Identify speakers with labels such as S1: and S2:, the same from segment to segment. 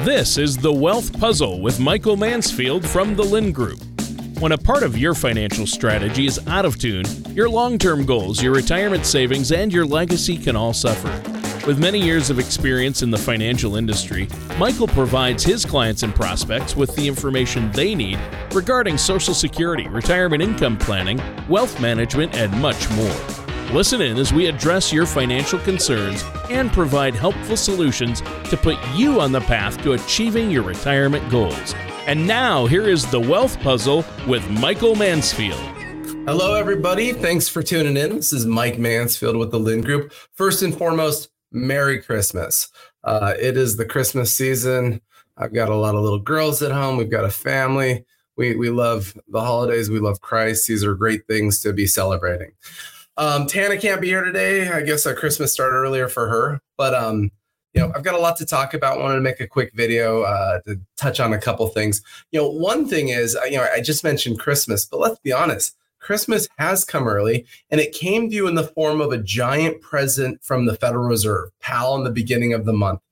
S1: This is The Wealth Puzzle with Michael Mansfield from the Lind Group. When a part of your financial strategy is out of tune, your long-term goals, your retirement savings, and your legacy can all suffer. With many years of experience in the financial industry, Michael provides his clients and prospects with the information they need regarding Social Security, retirement income planning, wealth management, and much more. Listen in as we address your financial concerns and provide helpful solutions to put you on the path to achieving your retirement goals. And now, here is The Wealth Puzzle with Michael Mansfield.
S2: Hello, everybody. Thanks for tuning in. This is Mike Mansfield with the Lind Group. First and foremost, Merry Christmas. It is the Christmas season. I've got a lot of little girls at home. We've got a family. We love the holidays. We love Christ. These are great things to be celebrating. Tana can't be here today. I guess our Christmas started earlier for her, but I've got a lot to talk about. Wanted to make a quick video to touch on a couple things. One thing is, I just mentioned Christmas, but let's be honest, Christmas has come early, and it came to you in the form of a giant present from the Federal Reserve, PAL, in the beginning of the month.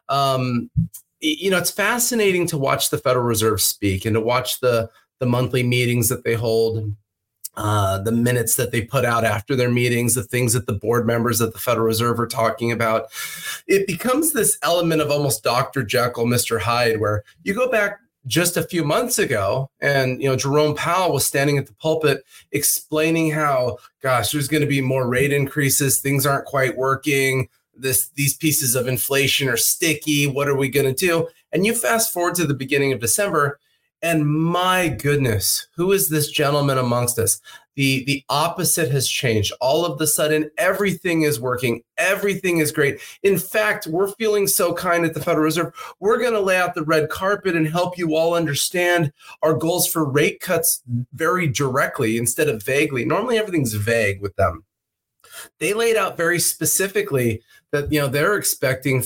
S2: It's fascinating to watch the Federal Reserve speak and to watch the monthly meetings that they hold. The minutes that they put out after their meetings, the things that the board members at the Federal Reserve are talking about. It becomes this element of almost Dr. Jekyll, Mr. Hyde, where you go back just a few months ago and, Jerome Powell was standing at the pulpit explaining how, there's going to be more rate increases. Things aren't quite working. These pieces of inflation are sticky. What are we going to do? And you fast forward to the beginning of December, and my goodness, who is this gentleman amongst us? The opposite has changed. All of the sudden, everything is working. Everything is great. In fact, we're feeling so kind at the Federal Reserve. We're going to lay out the red carpet and help you all understand our goals for rate cuts very directly instead of vaguely. Normally, everything's vague with them. They laid out very specifically that, they're expecting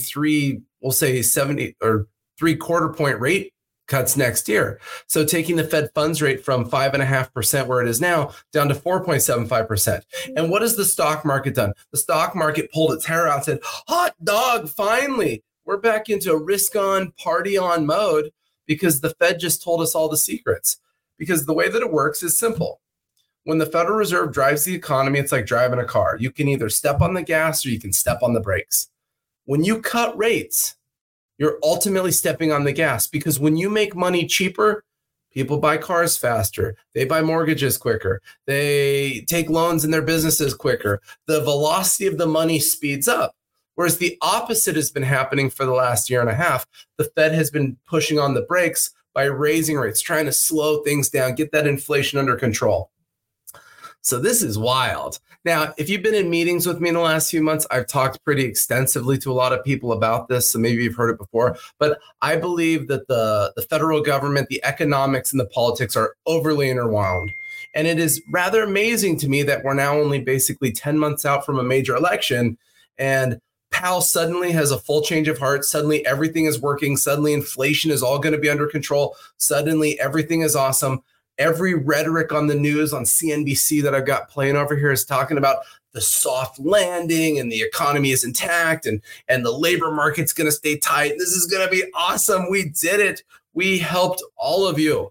S2: 3/4 point rate cuts next year. So taking the Fed funds rate from 5.5% where it is now down to 4.75%. And what has the stock market done? The stock market pulled its hair out and said, hot dog, finally, we're back into a risk on, party on mode because the Fed just told us all the secrets. Because the way that it works is simple. When the Federal Reserve drives the economy, it's like driving a car. You can either step on the gas or you can step on the brakes. When you cut rates, you're ultimately stepping on the gas because when you make money cheaper, people buy cars faster. They buy mortgages quicker. They take loans in their businesses quicker. The velocity of the money speeds up. Whereas the opposite has been happening for the last year and a half. The Fed has been pushing on the brakes by raising rates, trying to slow things down, get that inflation under control. So this is wild. Now, if you've been in meetings with me in the last few months, I've talked pretty extensively to a lot of people about this. So maybe you've heard it before, but I believe that the federal government, the economics and the politics are overly interwound. And it is rather amazing to me that we're now only basically 10 months out from a major election and Powell suddenly has a full change of heart. Suddenly everything is working. Suddenly inflation is all going to be under control. Suddenly everything is awesome. Every rhetoric on the news on CNBC that I've got playing over here is talking about the soft landing and the economy is intact and the labor market's going to stay tight. This is going to be awesome. We did it. We helped all of you.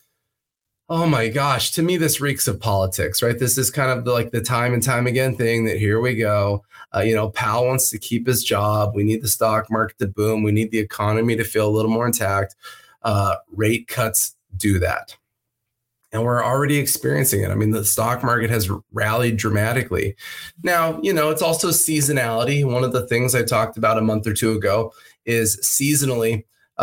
S2: Oh my gosh. To me, this reeks of politics, right? This is kind of the time and time again thing that here we go. Powell wants to keep his job. We need the stock market to boom. We need the economy to feel a little more intact. Rate cuts do that. And we're already experiencing it. I mean, the stock market has rallied dramatically. Now, it's also seasonality. One of the things I talked about a month or two ago is seasonally,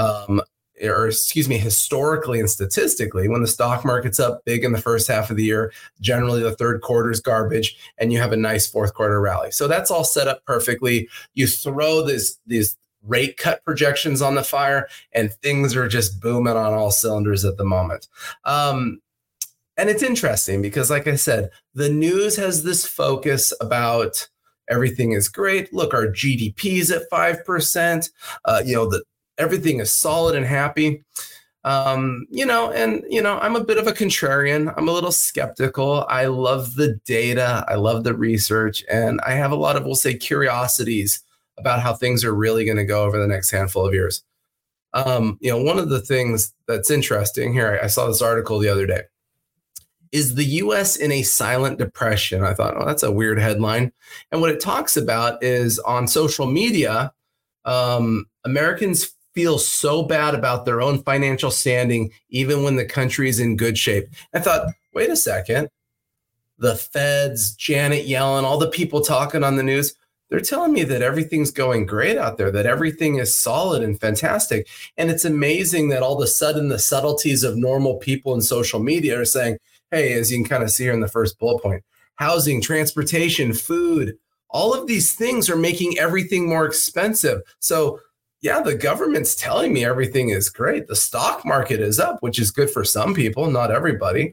S2: historically and statistically, when the stock market's up big in the first half of the year, generally the third quarter is garbage and you have a nice fourth quarter rally. So that's all set up perfectly. You throw these rate cut projections on the fire and things are just booming on all cylinders at the moment. And it's interesting because, like I said, the news has this focus about everything is great. Look, our GDP is at 5%. Everything is solid and happy. I'm a bit of a contrarian. I'm a little skeptical. I love the data. I love the research. And I have a lot of, we'll say, curiosities about how things are really going to go over the next handful of years. One of the things that's interesting here, I saw this article the other day. Is the U.S. in a silent depression? I thought, oh, that's a weird headline. And what it talks about is on social media, Americans feel so bad about their own financial standing, even when the country is in good shape. I thought, wait a second. The feds, Janet Yellen, all the people talking on the news, they're telling me that everything's going great out there, that everything is solid and fantastic. And it's amazing that all of a sudden the subtleties of normal people in social media are saying, hey, as you can kind of see here in the first bullet point, housing, transportation, food, all of these things are making everything more expensive. So yeah, the government's telling me everything is great. The stock market is up, which is good for some people, not everybody.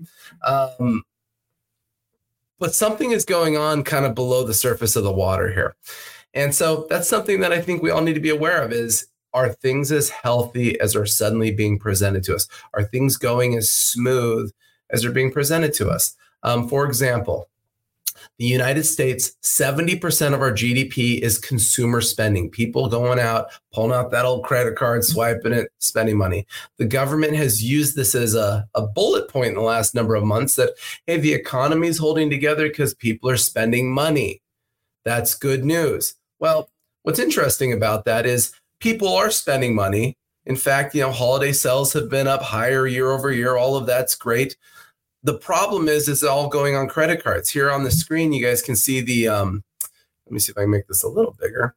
S2: But something is going on kind of below the surface of the water here. And so that's something that I think we all need to be aware of is, are things as healthy as are suddenly being presented to us? Are things going as smooth as they're being presented to us? For example, the United States, 70% of our GDP is consumer spending. People going out, pulling out that old credit card, swiping it, spending money. The government has used this as a bullet point in the last number of months that, hey, the economy is holding together because people are spending money. That's good news. Well, what's interesting about that is people are spending money. In fact, holiday sales have been up higher year over year. All of that's great. The problem is it's all going on credit cards. Here on the screen, you guys can see the, let me see if I can make this a little bigger.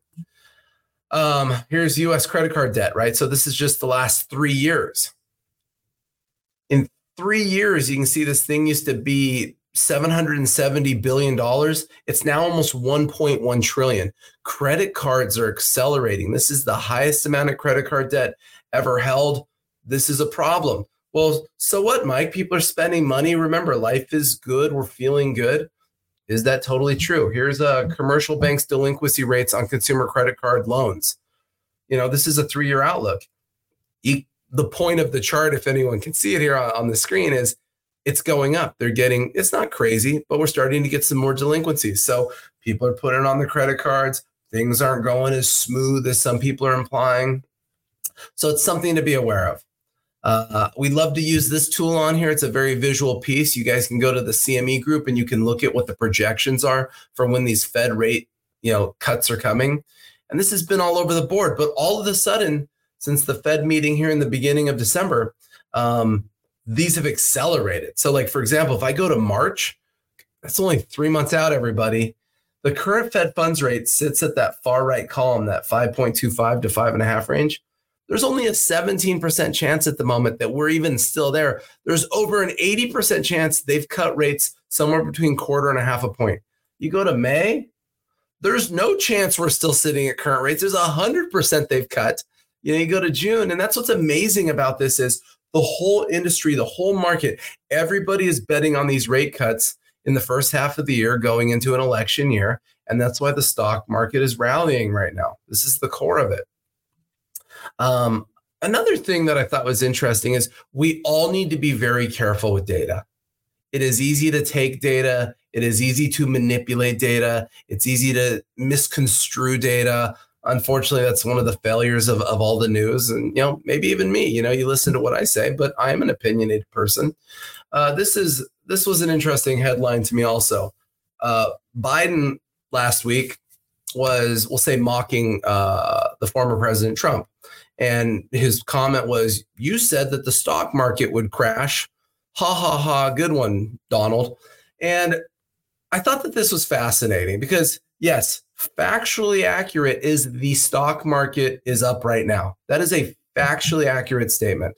S2: Here's US credit card debt, right? So this is just the last 3 years. In 3 years, you can see this thing used to be $770 billion. It's now almost 1.1 trillion. Credit cards are accelerating. This is the highest amount of credit card debt ever held. This is a problem. Well, so what, Mike? People are spending money. Remember, life is good. We're feeling good. Is that totally true? Here's commercial banks' delinquency rates on consumer credit card loans. This is a 3-year outlook. The point of the chart, if anyone can see it here on the screen, is it's going up. It's not crazy, but we're starting to get some more delinquencies. So people are putting it on the credit cards. Things aren't going as smooth as some people are implying. So it's something to be aware of. We love to use this tool on here. It's a very visual piece. You guys can go to the CME group and you can look at what the projections are for when these Fed rate, cuts are coming. And this has been all over the board. But all of a sudden, since the Fed meeting here in the beginning of December, these have accelerated. So like, for example, if I go to March, that's only 3 months out, everybody. The current Fed funds rate sits at that far right column, that 5.25 to 5.5 range. There's only a 17% chance at the moment that we're even still there. There's over an 80% chance they've cut rates somewhere between 1/4 point. You go to May, there's no chance we're still sitting at current rates. There's 100% they've cut. You go to June, and that's what's amazing about this is the whole industry, the whole market, everybody is betting on these rate cuts in the first half of the year going into an election year. And that's why the stock market is rallying right now. This is the core of it. Another thing that I thought was interesting is we all need to be very careful with data. It is easy to take data. It is easy to manipulate data. It's easy to misconstrue data. Unfortunately, that's one of the failures of all the news. And, maybe even me, you listen to what I say, but I am an opinionated person. This was an interesting headline to me also. Biden last week was, we'll say, mocking the former President Trump. And his comment was, you said that the stock market would crash. Ha, ha, ha. Good one, Donald. And I thought that this was fascinating because, yes, factually accurate is the stock market is up right now. That is a factually accurate statement.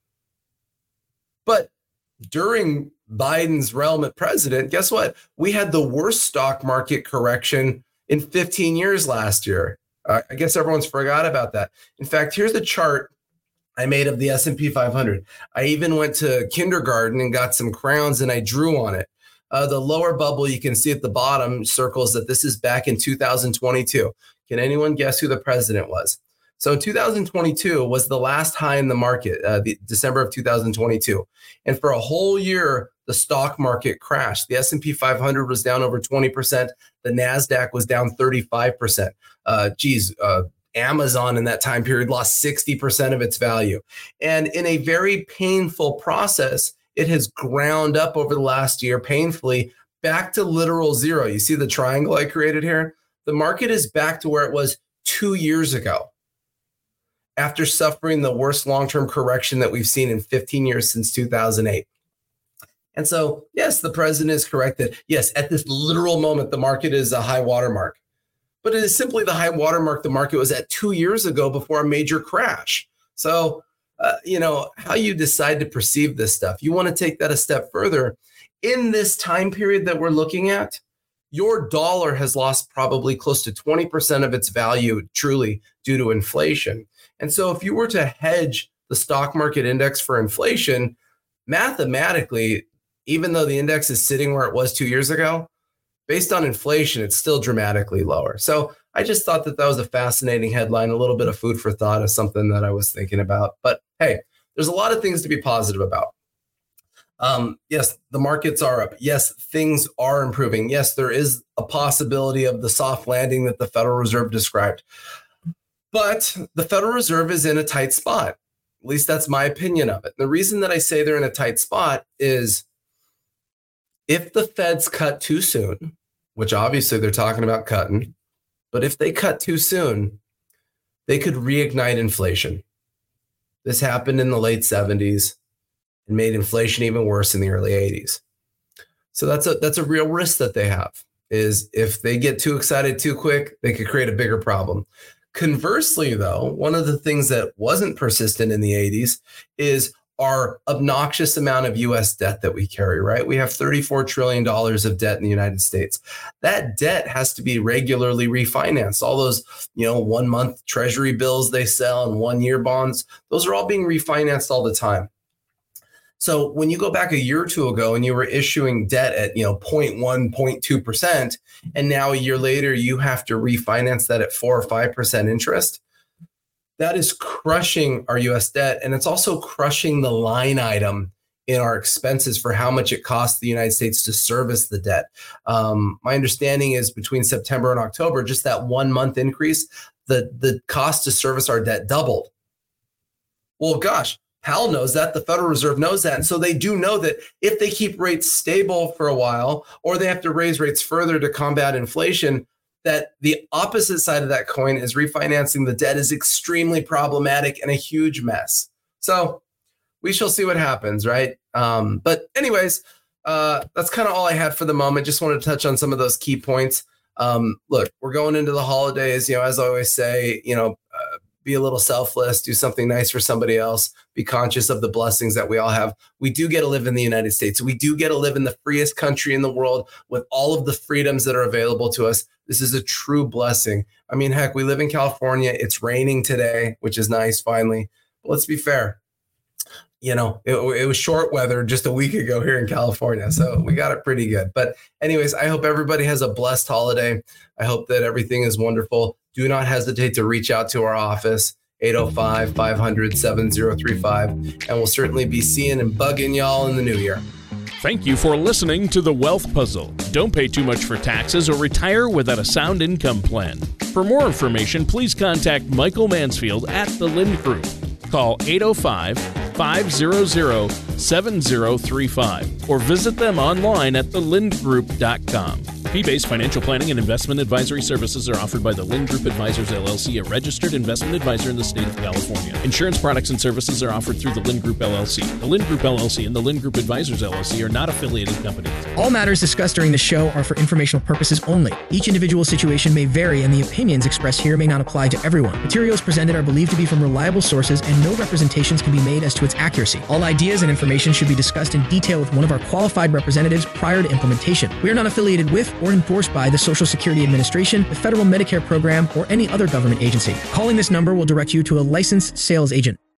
S2: But during Biden's realm as president, guess what? We had the worst stock market correction in 15 years last year. I guess everyone's forgot about that. In fact, here's a chart I made of the S&P 500. I even went to kindergarten and got some crayons and I drew on it. The lower bubble you can see at the bottom circles that this is back in 2022. Can anyone guess who the president was? So 2022 was the last high in the market, December of 2022. And for a whole year, the stock market crashed. The S&P 500 was down over 20%. The NASDAQ was down 35%. Amazon in that time period lost 60% of its value. And in a very painful process, it has ground up over the last year painfully back to literal zero. You see the triangle I created here? The market is back to where it was 2 years ago after suffering the worst long-term correction that we've seen in 15 years since 2008. And so, yes, the president is correct that, yes, at this literal moment, the market is a high watermark. But it is simply the high watermark the market was at 2 years ago before a major crash. So, how you decide to perceive this stuff, you want to take that a step further. In this time period that we're looking at, your dollar has lost probably close to 20% of its value truly due to inflation. And so if you were to hedge the stock market index for inflation, mathematically, even though the index is sitting where it was 2 years ago, based on inflation, it's still dramatically lower. So I just thought that was a fascinating headline, a little bit of food for thought of something that I was thinking about. But hey, there's a lot of things to be positive about. Yes, the markets are up. Yes, things are improving. Yes, there is a possibility of the soft landing that the Federal Reserve described. But the Federal Reserve is in a tight spot. At least that's my opinion of it. The reason that I say they're in a tight spot is if the Feds cut too soon, which obviously they're talking about cutting, but if they cut too soon, they could reignite inflation. This happened in the late 70s and made inflation even worse in the early 80s. So that's a real risk that they have, is if they get too excited too quick, they could create a bigger problem. Conversely, though, one of the things that wasn't persistent in the 80s is our obnoxious amount of U.S. debt that we carry, right? We have $34 trillion of debt in the United States. That debt has to be regularly refinanced. All those, 1 month treasury bills they sell and 1 year bonds, those are all being refinanced all the time. So when you go back a year or two ago and you were issuing debt at 0.1, 0.2%, and now a year later you have to refinance that at 4 or 5% interest, that is crushing our U.S. debt. And it's also crushing the line item in our expenses for how much it costs the United States to service the debt. My understanding is between September and October, just that 1 month increase, the cost to service our debt doubled. Well, gosh, Powell knows that. The Federal Reserve knows that. And so they do know that if they keep rates stable for a while, or they have to raise rates further to combat inflation, that the opposite side of that coin is refinancing the debt is extremely problematic and a huge mess. So we shall see what happens, right? But anyways, that's kind of all I had for the moment. Just wanted to touch on some of those key points. Look, we're going into the holidays, as I always say, be a little selfless, do something nice for somebody else, be conscious of the blessings that we all have. We do get to live in the United States. We do get to live in the freest country in the world with all of the freedoms that are available to us. This is a true blessing. I mean, heck, we live in California. It's raining today, which is nice, finally. But let's be fair. It was short weather just a week ago here in California, so we got it pretty good. But anyways, I hope everybody has a blessed holiday. I hope that everything is wonderful. Do not hesitate to reach out to our office, 805-500-7035, and we'll certainly be seeing and bugging y'all in the new year.
S1: Thank you for listening to The Wealth Puzzle. Don't pay too much for taxes or retire without a sound income plan. For more information, please contact Michael Mansfield at the Lind Group. Call 805-500-7035 or visit them online at thelindgroup.com. Fee-based financial planning and investment advisory services are offered by the Lind Group Advisors, LLC, a registered investment advisor in the state of California. Insurance products and services are offered through the Lind Group, LLC. The Lind Group, LLC and the Lind Group Advisors, LLC are not affiliated companies.
S3: All matters discussed during the show are for informational purposes only. Each individual situation may vary, and the opinions expressed here may not apply to everyone. Materials presented are believed to be from reliable sources, and no representations can be made as to its accuracy. All ideas and information should be discussed in detail with one of our qualified representatives prior to implementation. We are not affiliated with or enforced by the Social Security Administration, the Federal Medicare Program, or any other government agency. Calling this number will direct you to a licensed sales agent.